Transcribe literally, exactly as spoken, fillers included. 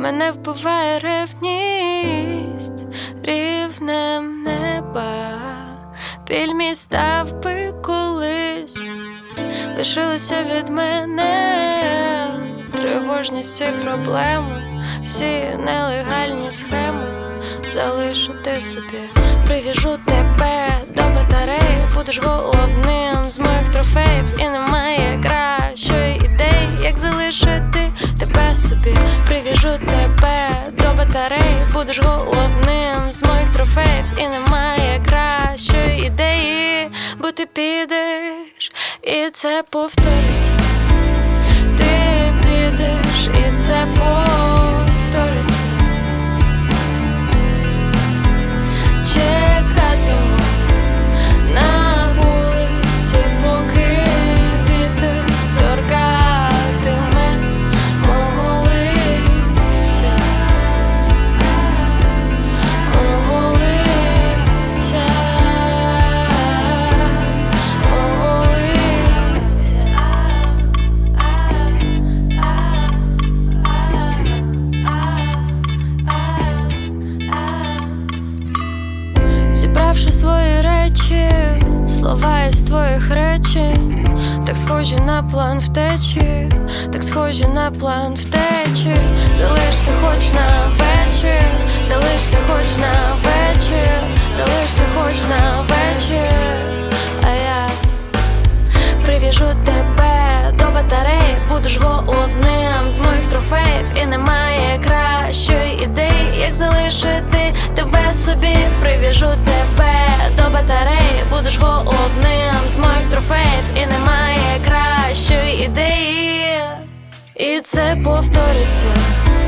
Мене вбиває ревність рівнем неба. Біль мій став би колись, лишилося від мене тривожність і проблеми, всі нелегальні схеми. Залишу ти собі, прив'яжу тебе до батареї. Будеш головним з моїх трофеїв, і немає кращої ідеї, як залишити тебе собі. Прив'яжу тебе до батареї. Будеш головним з моїх трофеїв, і немає кращої ідеї, бо ти підеш, і це повториться. Ти підеш, і це повториться. Чекатиму на вулиці, поки вітер торкатиме мого лиця, мого лиця, мого лиця. Зібравши свої речі, слова із твоїх речень, так схожі на план втечі, так схожі на план втечі. Залишся хоч на вечір, залишся хоч на вечір, залишся хоч на вечір. А я прив'яжу тебе до батареї. Будеш головним з моїх трофеїв, і немає кращої ідеї, як залишити тебе собі. Прив'яжу тебе до батареї. Будеш головним з моїх трофеїв, і немає кращої ідеї, і це повториться.